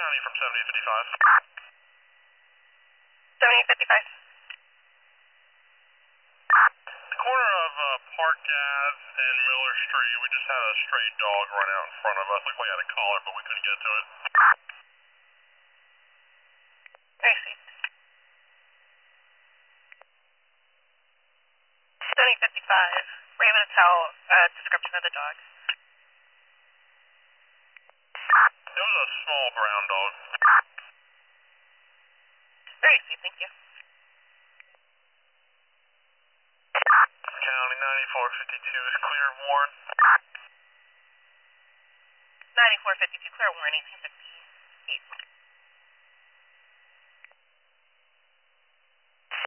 County from 7055. 7055. The corner of Park Ave and Miller Street, we just had a stray dog run out in front of us. Like we had a collar, but we couldn't get to it. I see. 7055. Were you able to tell a description of the dog? It was a small brown dog. Very sweet, thank you. County 9452 is clear of Warren. 9452, clear Warren, 1858.